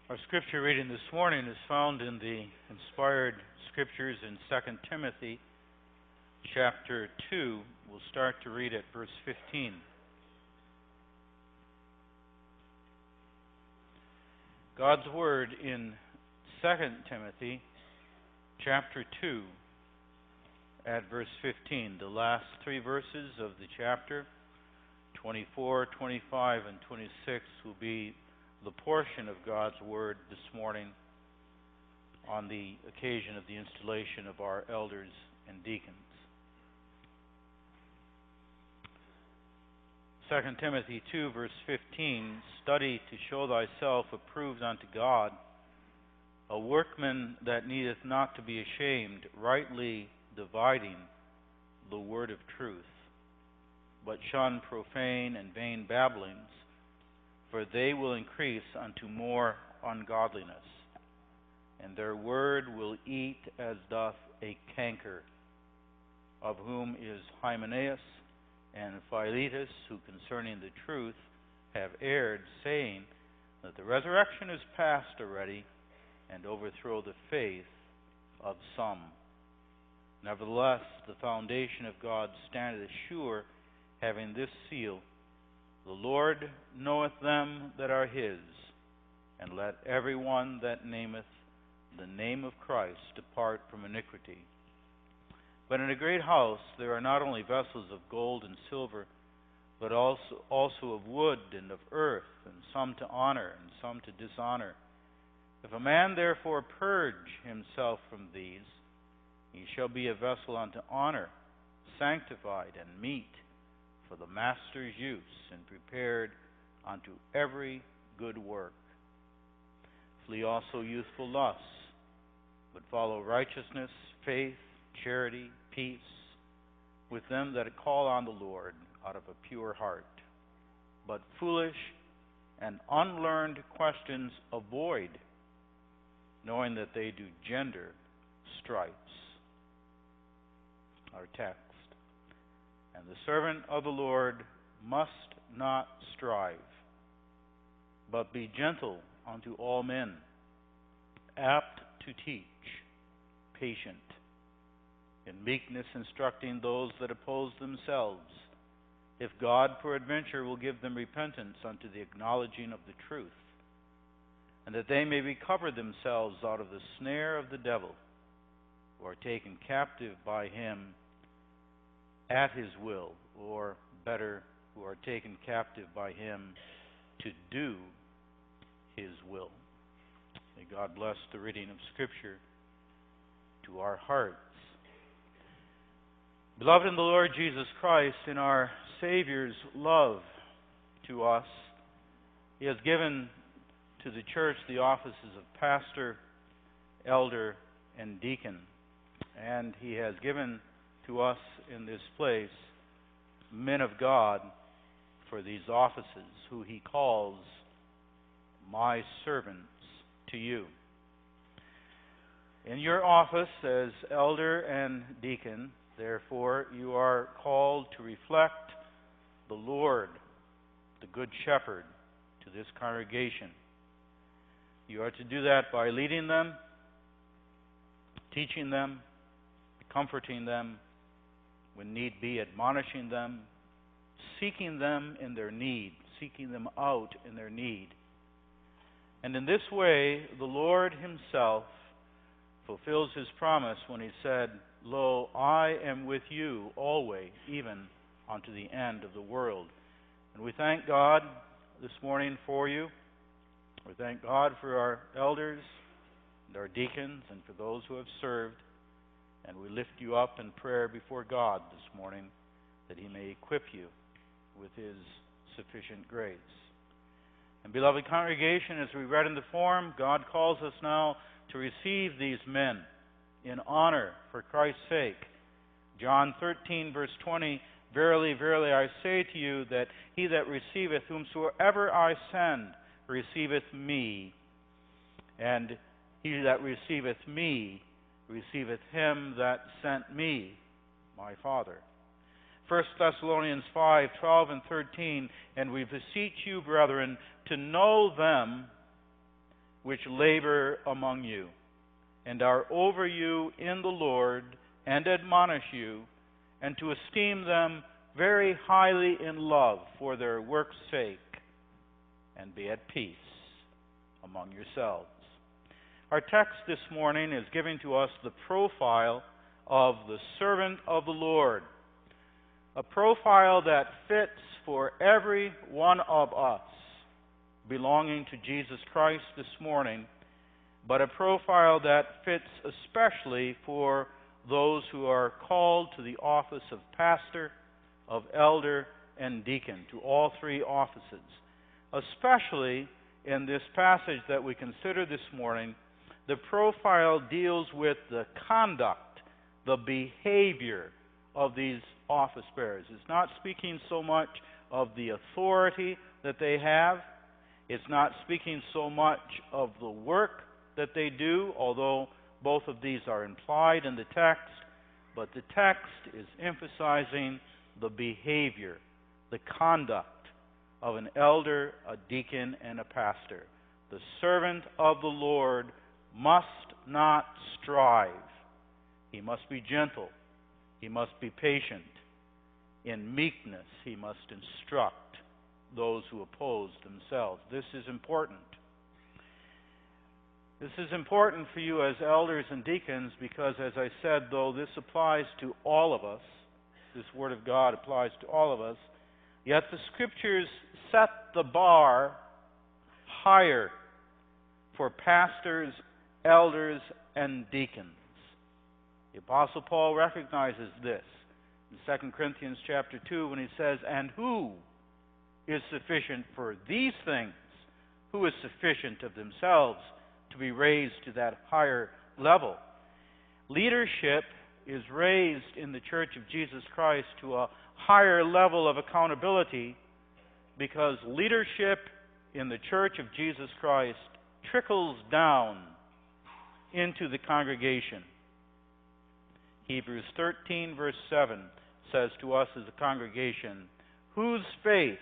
Our scripture reading this morning is found in the inspired scriptures in 2 Timothy chapter 2. We'll start to read at verse 15. God's word in 2 Timothy chapter 2 at verse 15. The last three verses of the chapter, 24, 25, and 26, will be the portion of God's Word this morning on the occasion of the installation of our elders and deacons. 2 Timothy 2, verse 15, study to show thyself approved unto God, a workman that needeth not to be ashamed, rightly dividing the word of truth. But shun profane and vain babblings, for they will increase unto more ungodliness, and their word will eat as doth a canker, of whom is Hymenaeus and Philetus, who concerning the truth have erred, saying that the resurrection is past already, and overthrow the faith of some. Nevertheless, the foundation of God standeth sure, having this seal: the Lord knoweth them that are his, and let every one that nameth the name of Christ depart from iniquity. But in a great house there are not only vessels of gold and silver, but also of wood and of earth, and some to honor and some to dishonor. If a man therefore purge himself from these, he shall be a vessel unto honor, sanctified and meet for the master's use, and prepared unto every good work. Flee also youthful lusts, but follow righteousness, faith, charity, peace, with them that call on the Lord out of a pure heart. But foolish and unlearned questions avoid, knowing that they do gender stripes. Our text. And the servant of the Lord must not strive, but be gentle unto all men, apt to teach, patient, in meekness instructing those that oppose themselves, if God peradventure will give them repentance unto the acknowledging of the truth, and that they may recover themselves out of the snare of the devil, who are taken captive by him at his will, or better, who are taken captive by him to do his will. May God bless the reading of Scripture to our hearts. Beloved in the Lord Jesus Christ, in our Savior's love to us, he has given to the church the offices of pastor, elder, and deacon. And he has given to us in this place men of God for these offices, who he calls my servants to you. In your office as elder and deacon, therefore, you are called to reflect the Lord, the Good Shepherd, to this congregation. You are to do that by leading them, teaching them, comforting them, when need be, admonishing them, seeking them in their need, seeking them out in their need. And in this way, the Lord himself fulfills his promise when he said, Lo, I am with you always, even unto the end of the world. And we thank God this morning for you. We thank God for our elders and our deacons and for those who have served. And we lift you up in prayer before God this morning, that he may equip you with his sufficient grace. And beloved congregation, as we read in the form, God calls us now to receive these men in honor for Christ's sake. John 13, verse 20, Verily, verily, I say to you, that he that receiveth whomsoever I send receiveth me, and he that receiveth me receiveth him that sent me, my Father. 1 Thessalonians 5, 12 and 13, And we beseech you, brethren, to know them which labor among you, and are over you in the Lord, and admonish you, and to esteem them very highly in love for their work's sake, and be at peace among yourselves. Our text this morning is giving to us the profile of the servant of the Lord, a profile that fits for every one of us belonging to Jesus Christ this morning, but a profile that fits especially for those who are called to the office of pastor, of elder, and deacon, to all three offices. Especially in this passage that we consider this morning, the profile deals with the conduct, the behavior of these office bearers. It's not speaking so much of the authority that they have. It's not speaking so much of the work that they do, although both of these are implied in the text. But the text is emphasizing the behavior, the conduct of an elder, a deacon, and a pastor. The servant of the Lord must not strive. He must be gentle. He must be patient. In meekness, he must instruct those who oppose themselves. This is important. This is important for you as elders and deacons because, as I said, though this applies to all of us, this Word of God applies to all of us, yet the Scriptures set the bar higher for pastors, elders, and deacons. The Apostle Paul recognizes this in 2 Corinthians chapter 2 when he says, "And who is sufficient for these things? Who is sufficient of themselves to be raised to that higher level?" Leadership is raised in the Church of Jesus Christ to a higher level of accountability because leadership in the Church of Jesus Christ trickles down into the congregation. Hebrews 13, verse 7 says to us as a congregation, whose faith,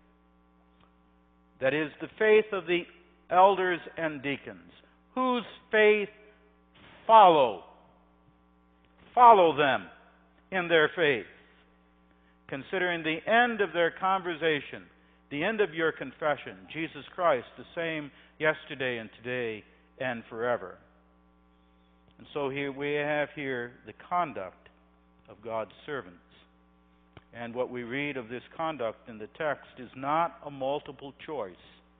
that is the faith of the elders and deacons, whose faith follow them in their faith, considering the end of their conversation, the end of your confession, Jesus Christ, the same yesterday and today and forever. And so here we have here the conduct of God's servants. And what we read of this conduct in the text is not a multiple choice,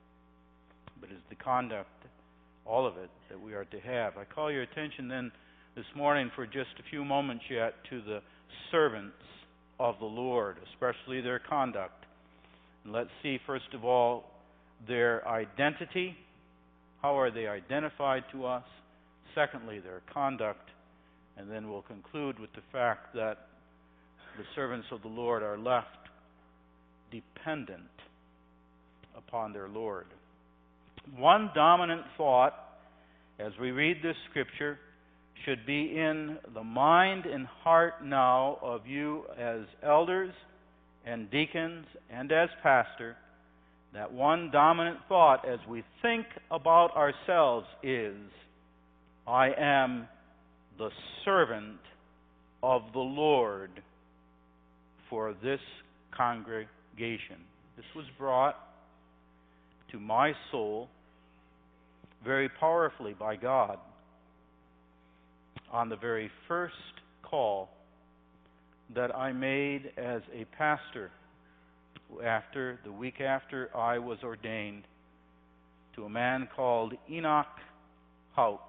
but is the conduct, all of it, that we are to have. I call your attention then this morning for just a few moments yet to the servants of the Lord, especially their conduct. And let's see, first of all, their identity. How are they identified to us? Secondly, their conduct. And then we'll conclude with the fact that the servants of the Lord are left dependent upon their Lord. One dominant thought, as we read this scripture, should be in the mind and heart now of you as elders and deacons and as pastor. That one dominant thought as we think about ourselves is, I am the servant of the Lord for this congregation. This was brought to my soul very powerfully by God on the very first call that I made as a pastor the week after I was ordained, to a man called Enoch Hauk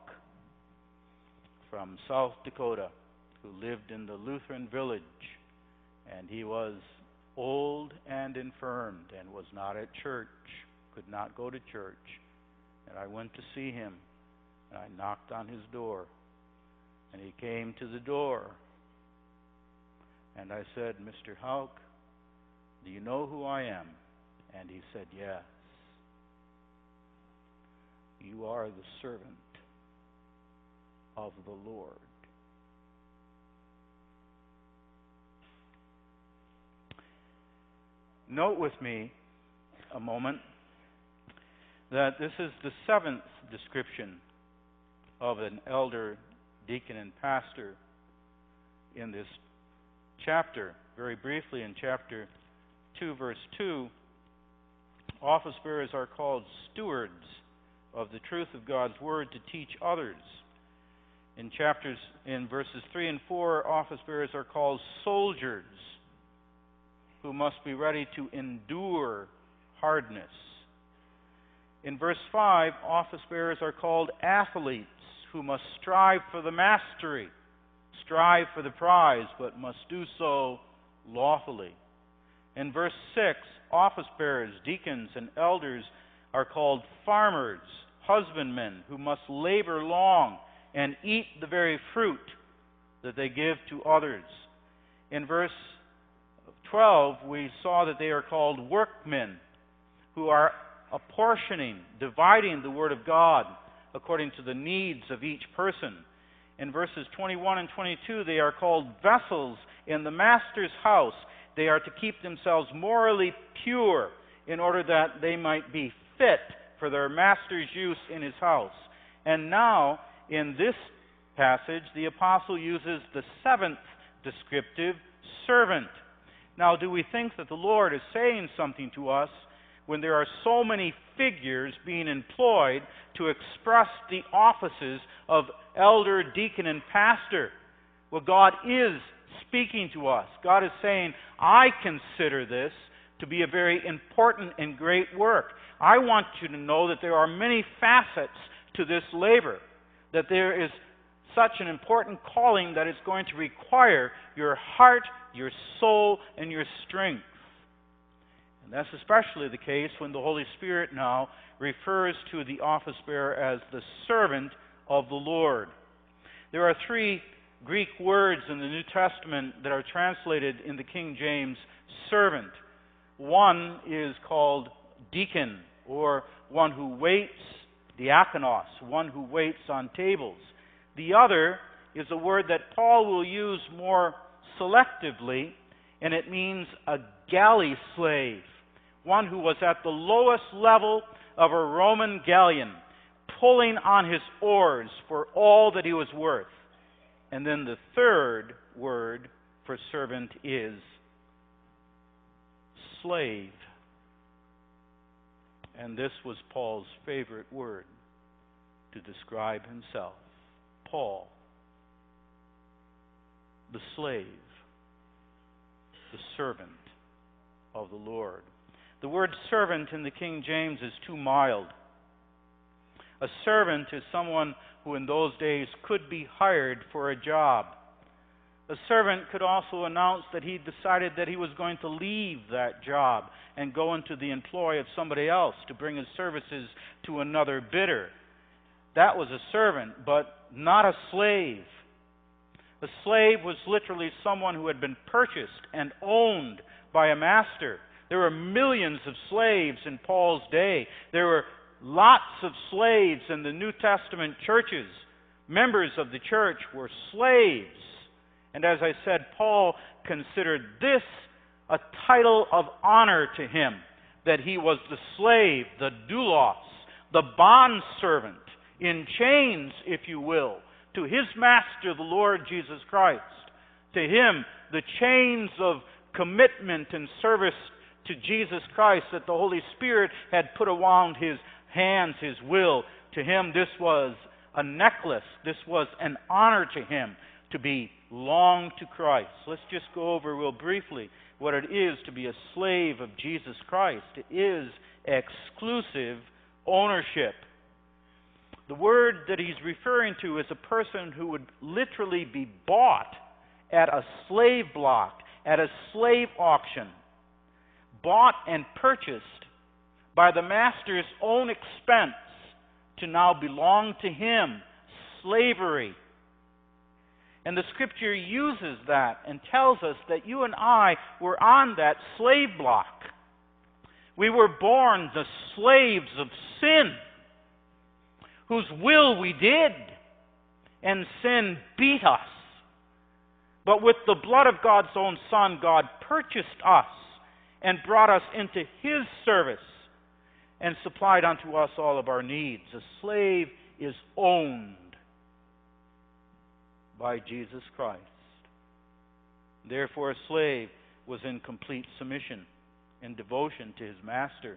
from South Dakota, who lived in the Lutheran village, and he was old and infirmed and was not at church, could not go to church. And I went to see him, and I knocked on his door, and he came to the door, and I said, Mr. Hauk, do you know who I am? And he said, yes. You are the servant of the Lord. Note with me a moment that this is the seventh description of an elder, deacon, and pastor in this chapter. Very briefly, in chapter 2, verse 2, office bearers are called stewards of the truth of God's Word to teach others. In verses 3 and 4, office bearers are called soldiers who must be ready to endure hardness. In verse 5, office bearers are called athletes who must strive for the mastery, strive for the prize, but must do so lawfully. In verse 6, office bearers, deacons, and elders are called farmers, husbandmen, who must labor long and eat the very fruit that they give to others. In verse 12, we saw that they are called workmen, who are apportioning, dividing the Word of God according to the needs of each person. In verses 21 and 22, they are called vessels in the Master's house. They are to keep themselves morally pure in order that they might be fit for their Master's use in His house. And now, in this passage, the apostle uses the seventh descriptive, servant. Now, do we think that the Lord is saying something to us when there are so many figures being employed to express the offices of elder, deacon, and pastor? Well, God is speaking to us. God is saying, I consider this to be a very important and great work. I want you to know that there are many facets to this labor, that there is such an important calling that it's going to require your heart, your soul, and your strength. And that's especially the case when the Holy Spirit now refers to the office bearer as the servant of the Lord. There are three Greek words in the New Testament that are translated in the King James servant. One is called deacon, or one who waits, diakonos, one who waits on tables. The other is a word that Paul will use more selectively, and it means a galley slave, one who was at the lowest level of a Roman galleon, pulling on his oars for all that he was worth. And then the third word for servant is slave. And this was Paul's favorite word to describe himself. Paul, the slave, the servant of the Lord. The word servant in the King James is too mild. A servant is someone who in those days could be hired for a job. A servant could also announce that he decided that he was going to leave that job and go into the employ of somebody else to bring his services to another bidder. That was a servant, but not a slave. A slave was literally someone who had been purchased and owned by a master. There were millions of slaves in Paul's day. There were lots of slaves in the New Testament churches. Members of the church were slaves. And as I said, Paul considered this a title of honor to him, that he was the slave, the doulos, the bondservant, in chains, if you will, to his master, the Lord Jesus Christ. To him, the chains of commitment and service to Jesus Christ that the Holy Spirit had put around his hands, his will. To him, this was a necklace. This was an honor to him to belong to Christ. Let's just go over real briefly what it is to be a slave of Jesus Christ. It is exclusive ownership. The word that he's referring to is a person who would literally be bought at a slave block, at a slave auction, bought and purchased by the master's own expense to now belong to him. Slavery. And the Scripture uses that and tells us that you and I were on that slave block. We were born the slaves of sin, whose will we did, and sin beat us. But with the blood of God's own Son, God purchased us and brought us into His service. and supplied unto us all of our needs. A slave is owned by Jesus Christ. Therefore, a slave was in complete submission and devotion to his master.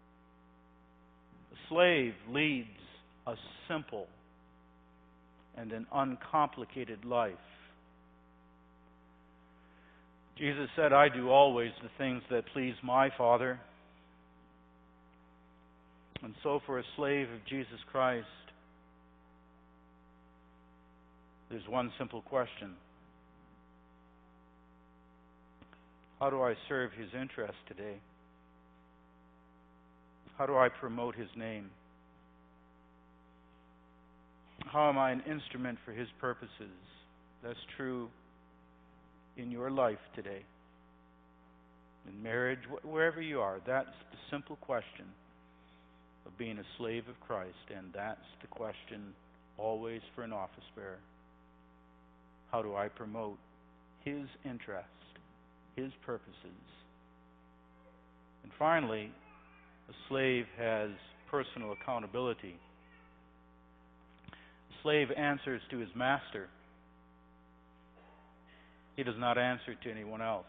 A slave leads a simple and an uncomplicated life. Jesus said, I do always the things that please my Father. And so for a slave of Jesus Christ, there's one simple question. How do I serve His interest today? How do I promote His name? How am I an instrument for His purposes? That's true in your life today. In marriage, wherever you are, that's the simple question of being a slave of Christ, and that's the question always for an office bearer. How do I promote His interest, His purposes? And finally, a slave has personal accountability. A slave answers to his master. He does not answer to anyone else.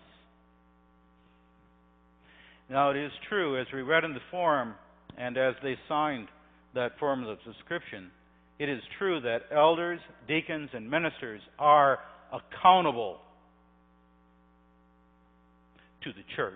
Now, it is true, as we read in the form, and as they signed that form of subscription, it is true that elders, deacons, and ministers are accountable to the church.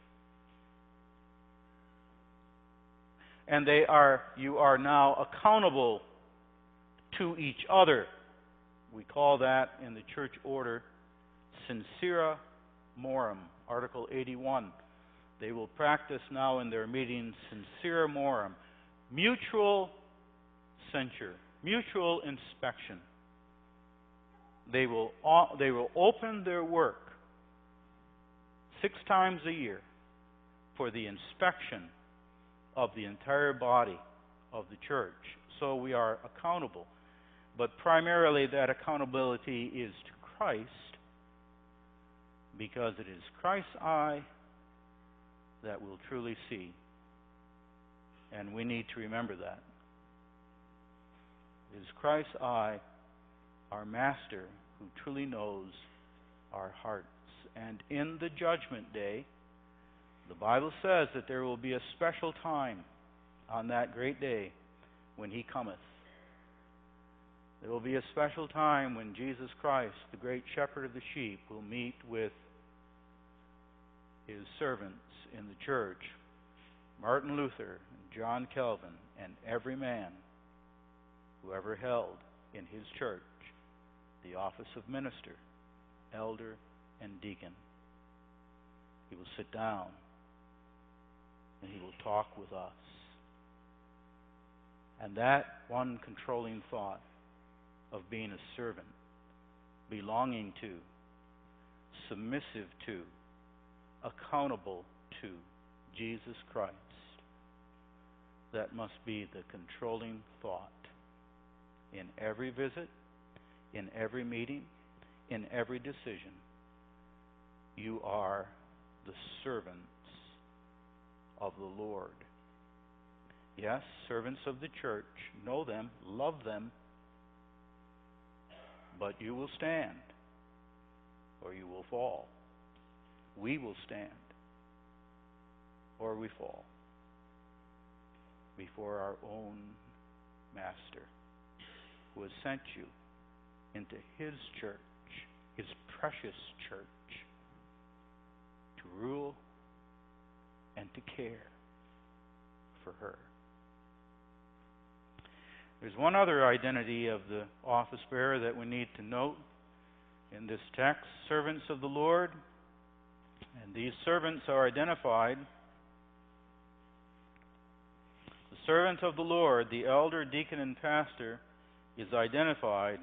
And you are now accountable to each other. We call that in the church order Sincera Morum, Article 81. They will practice now in their meetings Sincera Morum, mutual censure, mutual inspection. They will open their work 6 times a year for the inspection of the entire body of the church. So we are accountable. But primarily that accountability is to Christ, because it is Christ's eye that will truly see. And we need to remember that. It is Christ's eye, our Master, who truly knows our hearts. And in the judgment day, the Bible says that there will be a special time on that great day when He cometh. There will be a special time when Jesus Christ, the great shepherd of the sheep, will meet with His servants in the church, Martin Luther, and John Calvin, and every man who ever held in his church the office of minister, elder, and deacon. He will sit down and He will talk with us. And that one controlling thought of being a servant, belonging to, submissive to, accountable to Jesus Christ, that must be the controlling thought in every visit, in every meeting, in every decision. You are the servants of the Lord. Yes, servants of the church. Know them, love them, but you will stand or you will fall. We will stand or we fall before our own Master, who has sent you into His church, His precious church, to rule and to care for her. There's one other identity of the office bearer that we need to note in this text: servants of the Lord. And these servants are identified. The servant of the Lord, the elder, deacon, and pastor, is identified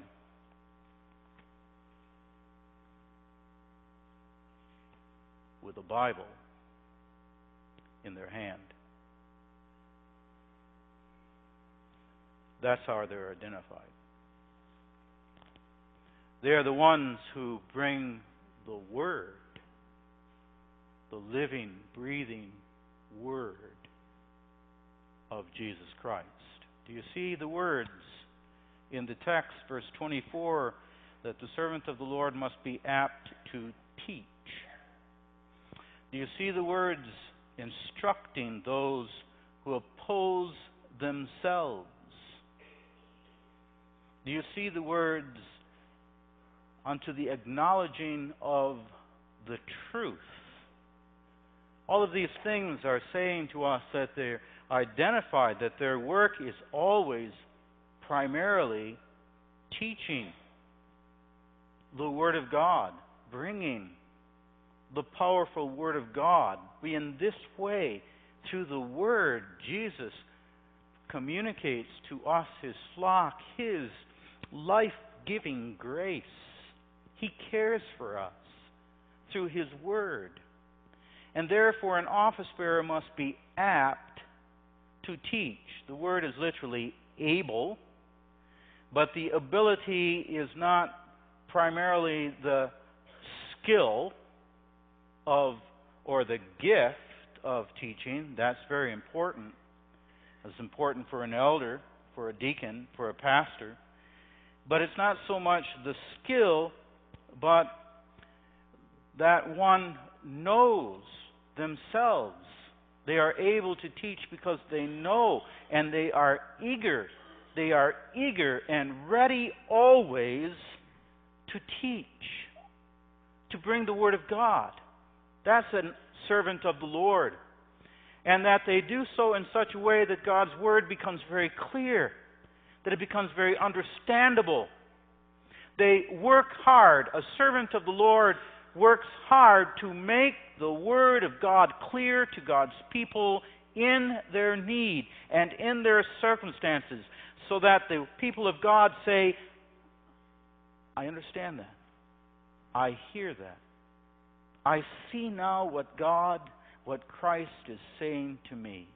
with a Bible in their hand. That's how they're identified. They are the ones who bring the Word, the living, breathing Word, of Jesus Christ. Do you see the words in the text, verse 24, that the servant of the Lord must be apt to teach? Do you see the words instructing those who oppose themselves? Do you see the words unto the acknowledging of the truth? All of these things are saying to us that they're identified, that their work is always primarily teaching the Word of God, bringing the powerful Word of God. In this way, through the Word, Jesus communicates to us, His flock, His life-giving grace. He cares for us through His Word. And therefore, an office bearer must be apt to teach. The word is literally able, but the ability is not primarily the skill of or the gift of teaching. That's very important. It's important for an elder, for a deacon, for a pastor. But it's not so much the skill, but that one knows themselves. They are able to teach because they know, and they are eager. They are eager and ready always to teach, to bring the Word of God. That's a servant of the Lord. And that they do so in such a way that God's Word becomes very clear, that it becomes very understandable. They work hard. A servant of the Lord works hard to make the Word of God clear to God's people in their need and in their circumstances, so that the people of God say, I understand that. I hear that. I see now what Christ is saying to me.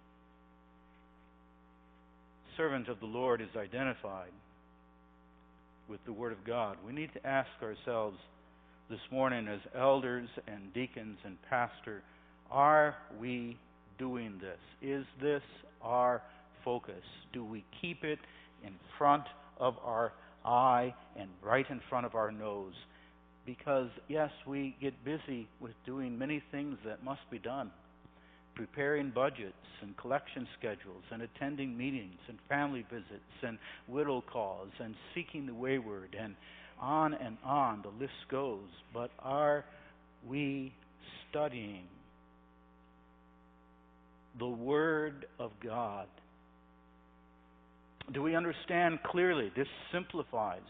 Servant of the Lord is identified with the Word of God. We need to ask ourselves this morning, as elders and deacons and pastor, are we doing this? Is this our focus? Do we keep it in front of our eye and right in front of our nose? Because, yes, we get busy with doing many things that must be done. Preparing budgets and collection schedules and attending meetings and family visits and widow calls and seeking the wayward, and on the list goes. But are we studying the Word of God? Do we understand clearly? This simplifies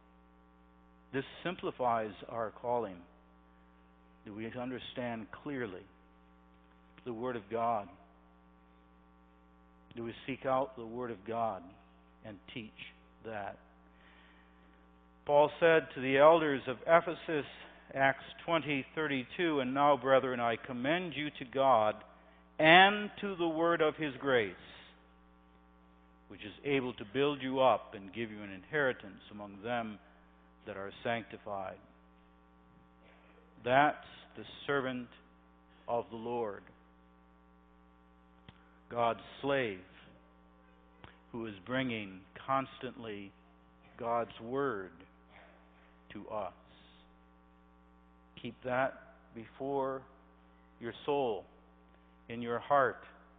our calling. Do we understand clearly the Word of God? Do we seek out the Word of God and teach that? Paul said to the elders of Ephesus, Acts 20:32, and now, brethren, I commend you to God and to the word of His grace, which is able to build you up and give you an inheritance among them that are sanctified. That's the servant of the Lord, God's slave, who is bringing constantly God's Word to us. Keep that before your soul, in your heart.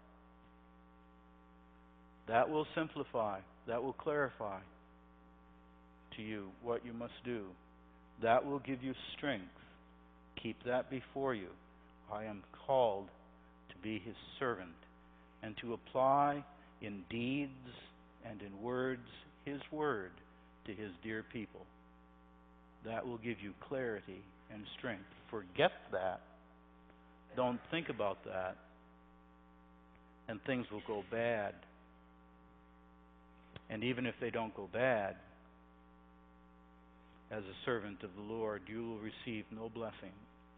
That will simplify, that will clarify to you what you must do. That will give you strength. Keep that before you. I am called to be His servant and to apply in deeds and in words His Word to His dear people. That will give you clarity and strength. Forget that. Don't think about that, and things will go bad. And even if they don't go bad, as a servant of the Lord, you will receive no blessing.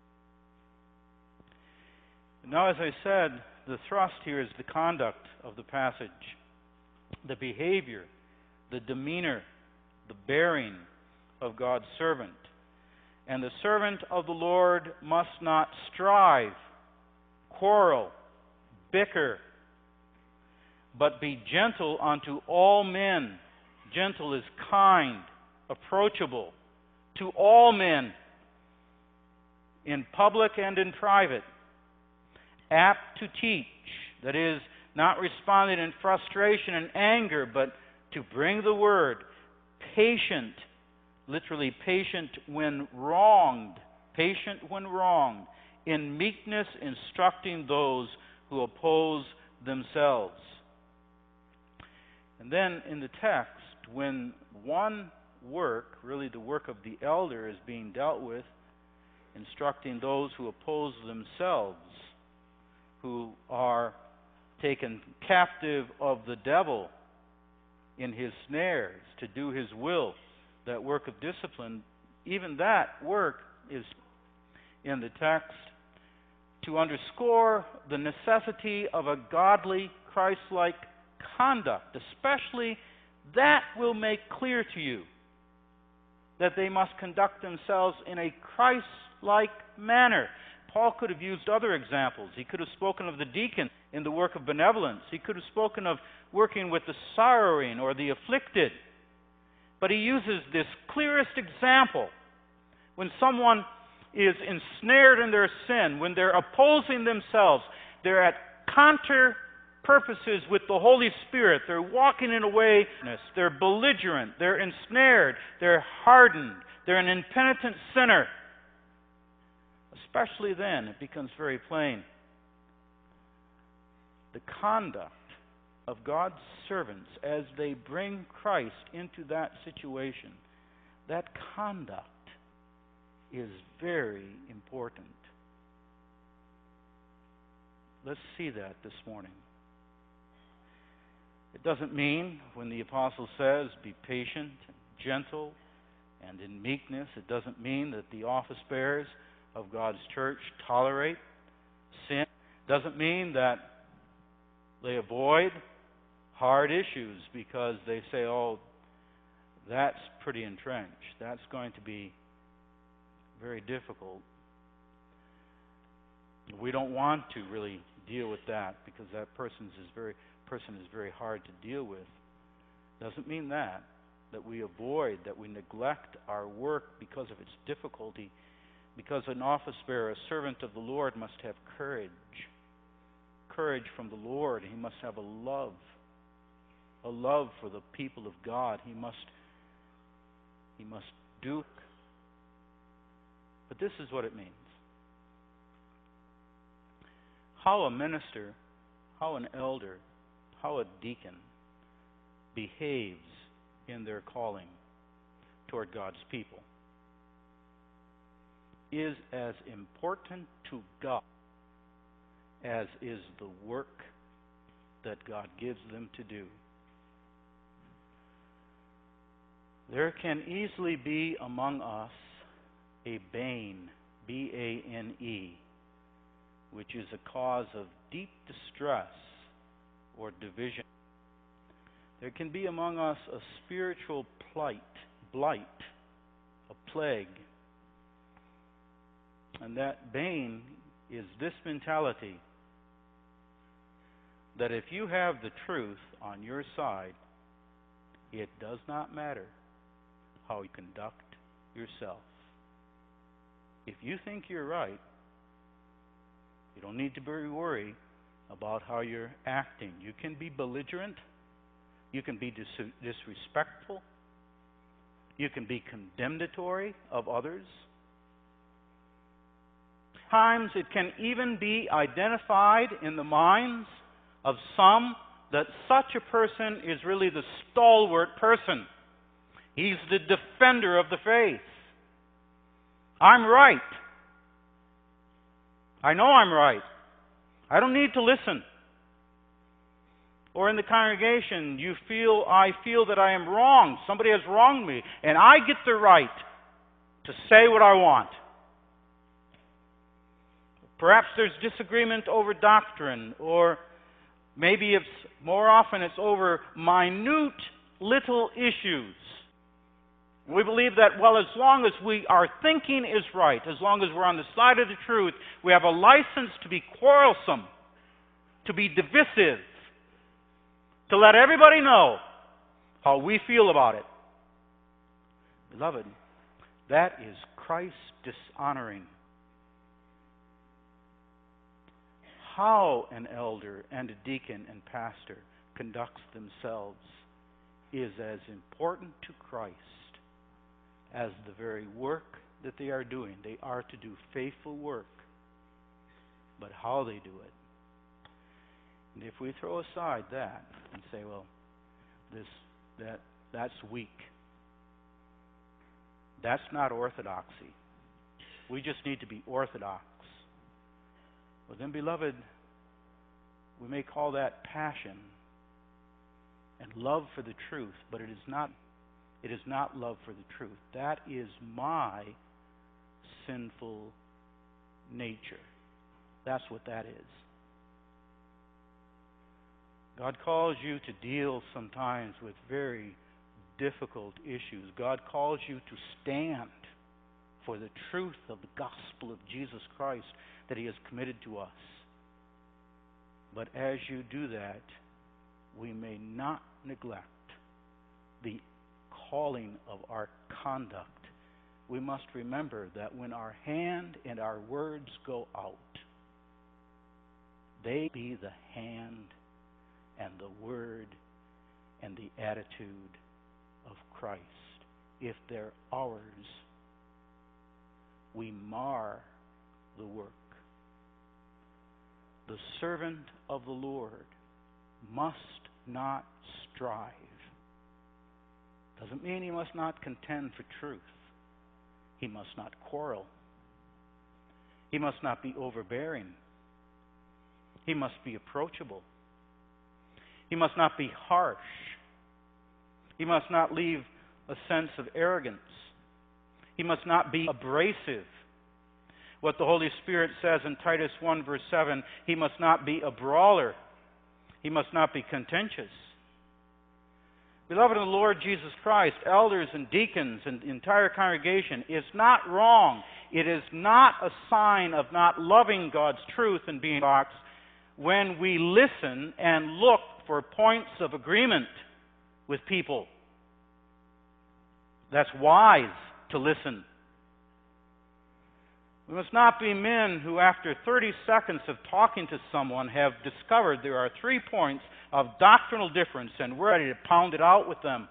Now, as I said, the thrust here is the conduct of the passage, the behavior, the demeanor, the bearing of God's servant. And the servant of the Lord must not strive, quarrel, bicker, but be gentle unto all men. Gentle is kind, approachable to all men, in public and in private. Apt to teach, that is, not responding in frustration and anger, but to bring the word. Patient, literally patient when wronged. Patient when wronged. In meekness instructing those who oppose themselves. And then in the text, when one work, really the work of the elder, is being dealt with, instructing those who oppose themselves, who are taken captive of the devil in his snares to do his will, that work of discipline, even that work is in the text to underscore the necessity of a godly, Christ-like conduct, especially that will make clear to you that they must conduct themselves in a Christ-like manner. Paul could have used other examples. He could have spoken of the deacon in the work of benevolence. He could have spoken of working with the sorrowing or the afflicted. But he uses this clearest example when someone is ensnared in their sin, when they're opposing themselves, they're at counter purposes with the Holy Spirit, they're walking in a way, they're belligerent, they're ensnared, they're hardened, they're an impenitent sinner. Especially then, it becomes very plain. The conduct of God's servants as they bring Christ into that situation, that conduct is very important. Let's see that this morning. It doesn't mean, when the apostle says, be patient, and gentle, and in meekness, it doesn't mean that the office bearers of God's church tolerate sin. It doesn't mean that they avoid hard issues because they say, oh, that's pretty entrenched. That's going to be very difficult. We don't want to really deal with that because that person is very hard to deal with. Doesn't mean that we avoid, that we neglect our work because of its difficulty. Because an office bearer, a servant of the Lord, must have courage. Courage from the Lord. He must have a love for the people of God. He must do. But this is what it means. How a minister, how an elder, how a deacon behaves in their calling toward God's people is as important to God as is the work that God gives them to do. There can easily be among us a bane, B-A-N-E, which is a cause of deep distress or division. There can be among us a spiritual blight, a plague. And that bane is this mentality that if you have the truth on your side, it does not matter how you conduct yourself. If you think you're right, you don't need to be worried about how you're acting. You can be belligerent. You can be disrespectful. You can be condemnatory of others. Times it can even be identified in the minds of some that such a person is really the stalwart person. He's the defender of the faith. I'm right. I know I'm right. I don't need to listen. Or in the congregation, I feel that I am wrong. Somebody has wronged me, and I get the right to say what I want. Perhaps there's disagreement over doctrine, or maybe more often it's over minute little issues. We believe that, well, as long as our thinking is right, as long as we're on the side of the truth, we have a license to be quarrelsome, to be divisive, to let everybody know how we feel about it. Beloved, that is Christ dishonoring. How an elder and a deacon and pastor conducts themselves is as important to Christ as the very work that they are doing. They are to do faithful work, but how they do it. And if we throw aside that and say, well, that's weak. That's not orthodoxy. We just need to be orthodox. Well then, beloved, we may call that passion and love for the truth, but it is not love for the truth. That is my sinful nature. That's what that is. God calls you to deal sometimes with very difficult issues. God calls you to stand for the truth of the gospel of Jesus Christ that He has committed to us. But as you do that, we may not neglect the calling of our conduct. We must remember that when our hand and our words go out, they be the hand and the word and the attitude of Christ. If they're ours, we mar the work. The servant of the Lord must not strive. Doesn't mean he must not contend for truth. He must not quarrel. He must not be overbearing. He must be approachable. He must not be harsh. He must not leave a sense of arrogance. He must not be abrasive. What the Holy Spirit says in Titus 1 verse 7, he must not be a brawler. He must not be contentious. Beloved in the Lord Jesus Christ, elders and deacons and the entire congregation, is not wrong. It is not a sign of not loving God's truth and being boxed when we listen and look for points of agreement with people. That's wise to listen. We must not be men who, after 30 seconds of talking to someone, have discovered there are 3 points of doctrinal difference and we're ready to pound it out with them.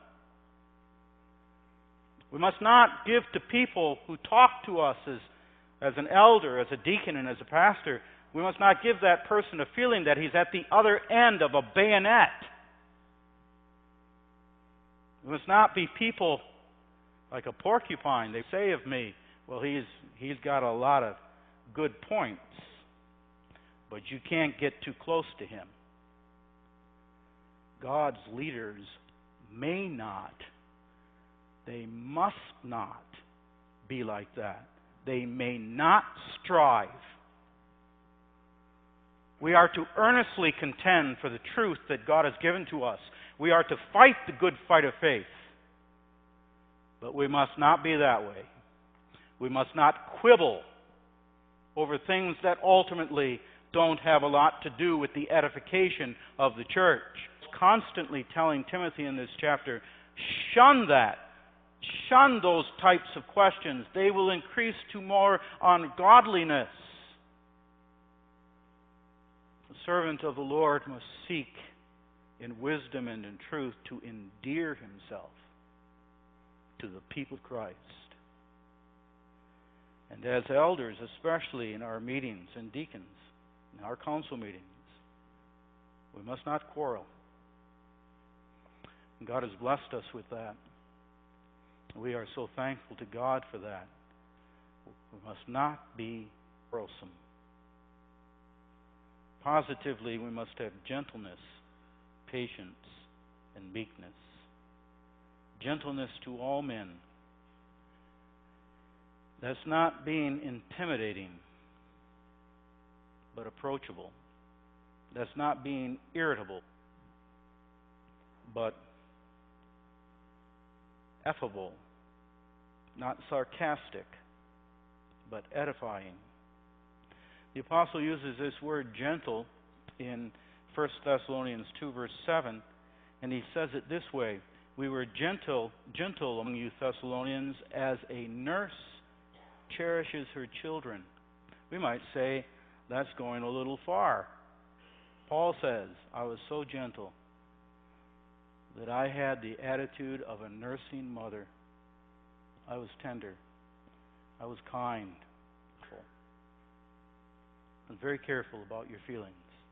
We must not give to people who talk to us as an elder, as a deacon, and as a pastor, we must not give that person a feeling that he's at the other end of a bayonet. We must not be people like a porcupine. They say of me, well, he's got a lot of good points, but you can't get too close to him. God's leaders may not, they must not be like that. They may not strive. We are to earnestly contend for the truth that God has given to us. We are to fight the good fight of faith. But we must not be that way. We must not quibble over things that ultimately don't have a lot to do with the edification of the church. Constantly telling Timothy in this chapter, shun that. Shun those types of questions. They will increase to more ungodliness. The servant of the Lord must seek in wisdom and in truth to endear himself to the people of Christ. And as elders, especially in our meetings, and deacons, in our council meetings, we must not quarrel. And God has blessed us with that. We are so thankful to God for that. We must not be quarrelsome. Positively, we must have gentleness, patience, and meekness. Gentleness to all men. That's not being intimidating, but approachable. That's not being irritable, but affable. Not sarcastic, but edifying. The apostle uses this word gentle in 1 Thessalonians 2 verse 7. And he says it this way: we were gentle among you Thessalonians, as a nurse cherishes her children. We might say that's going a little far. Paul says, I was so gentle that I had the attitude of a nursing mother. I was tender. I was kind. I was very careful about your feelings.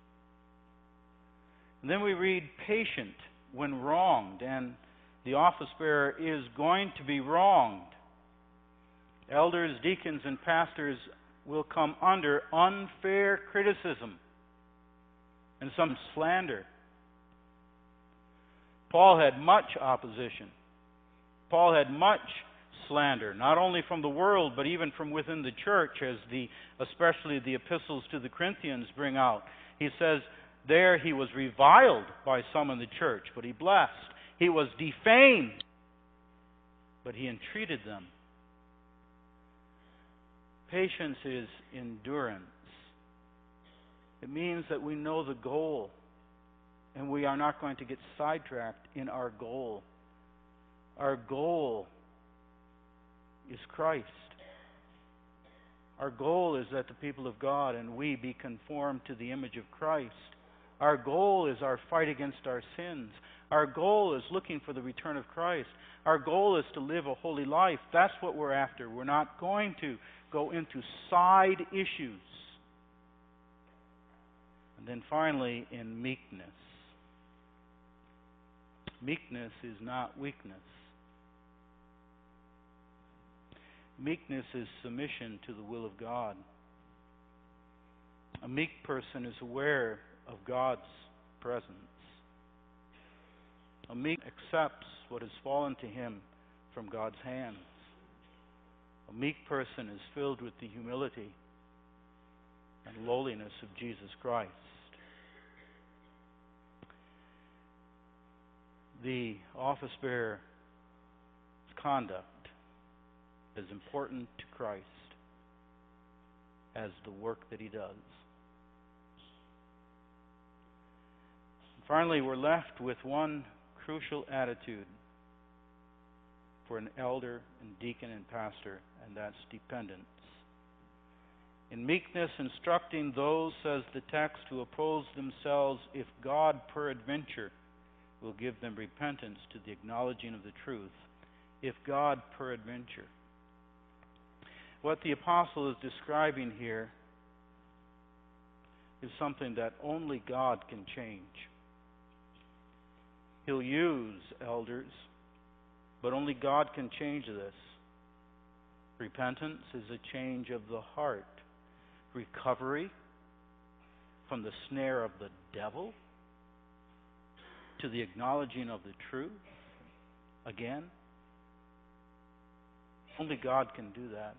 And then we read patient when wronged, and the office bearer is going to be wronged. Elders, deacons, and pastors will come under unfair criticism and some slander. Paul had much opposition. Paul had much slander, not only from the world, but even from within the church, as especially the epistles to the Corinthians bring out. He says there he was reviled by some in the church, but he blessed. He was defamed, but he entreated them. Patience is endurance. It means that we know the goal, and we are not going to get sidetracked in our goal. Our goal is Christ. Our goal is that the people of God and we be conformed to the image of Christ. Our goal is our fight against our sins. Our goal is looking for the return of Christ. Our goal is to live a holy life. That's what we're after. We're not going to go into side issues. And then finally, in meekness. Meekness is not weakness. Meekness is submission to the will of God. A meek person is aware of God's presence. A meek accepts what has fallen to him from God's hands. A meek person is filled with the humility and lowliness of Jesus Christ. The office bearer's conduct is important to Christ as the work that he does. Finally, we're left with one crucial attitude for an elder and deacon and pastor, and that's dependence. In meekness, instructing those, says the text, who oppose themselves, if God peradventure will give them repentance to the acknowledging of the truth. If God peradventure. What the apostle is describing here is something that only God can change. He'll use elders, but only God can change this. Repentance is a change of the heart. Recovery from the snare of the devil to the acknowledging of the truth. Again, only God can do that.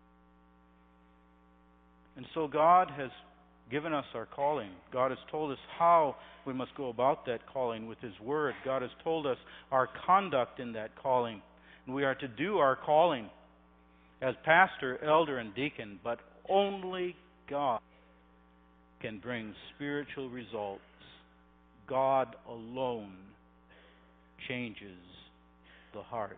And so God has given us our calling. God has told us how we must go about that calling with His Word. God has told us our conduct in that calling. And we are to do our calling as pastor, elder, and deacon, but only God can bring spiritual results. God alone changes the heart.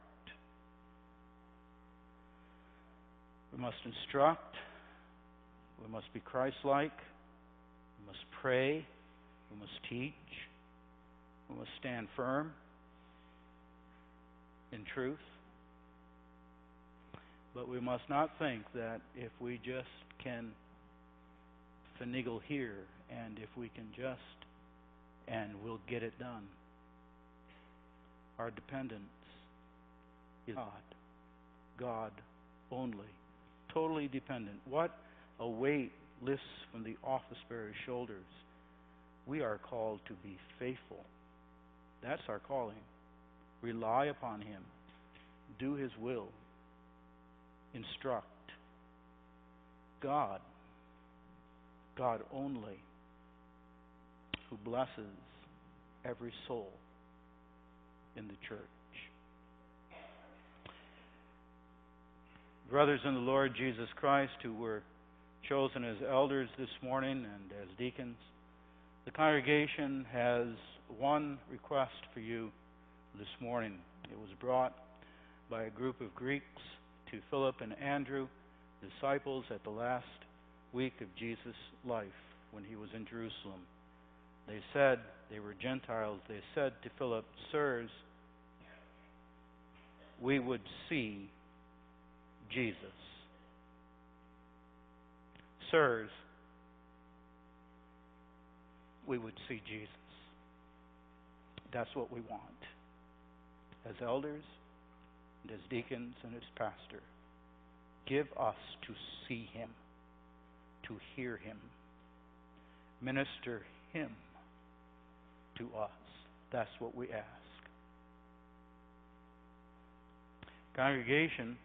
We must instruct. We must be Christ-like. We must pray. We must teach. We must stand firm in truth. But we must not think that if we just can finagle here and if we can just and we'll get it done. Our dependence is God. God only. Totally dependent. What a weight lifts from the office bearer's shoulders. We are called to be faithful. That's our calling. Rely upon Him. Do His will. Instruct. God only, who blesses every soul in the church. Brothers in the Lord Jesus Christ, who were chosen as elders this morning and as deacons, the congregation has one request for you this morning. It was brought by a group of Greeks to Philip and Andrew, disciples at the last week of Jesus' life when he was in Jerusalem. They said, they were Gentiles, they said to Philip, "Sirs, we would see Jesus." Sirs, we would see Jesus. That's what we want. As elders, and as deacons, and as pastor, give us to see him, to hear him, minister him to us. That's what we ask. Congregation,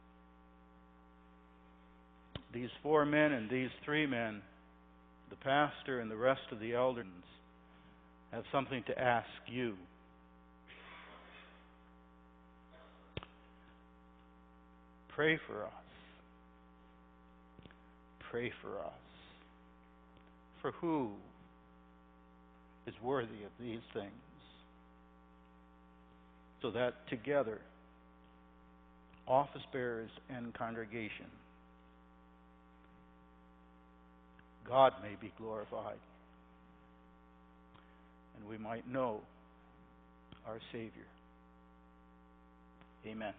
these 4 men and these 3 men, the pastor and the rest of the elders, have something to ask you. Pray for us. Pray for us. For who is worthy of these things? So that together, office bearers and congregation, God may be glorified, and we might know our Savior. Amen.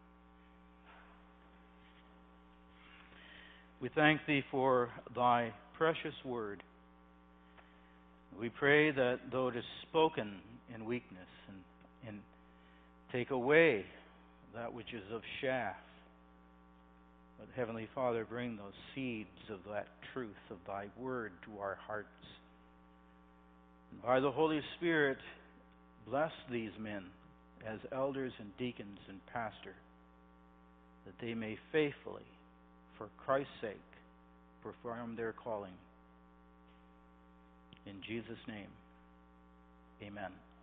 We thank Thee for Thy precious word. We pray that though it is spoken in weakness and take away that which is of chaff, but Heavenly Father, bring those seeds of that truth of Thy word to our hearts. And by the Holy Spirit, bless these men as elders and deacons and pastor, that they may faithfully, for Christ's sake, perform their calling. In Jesus' name, amen.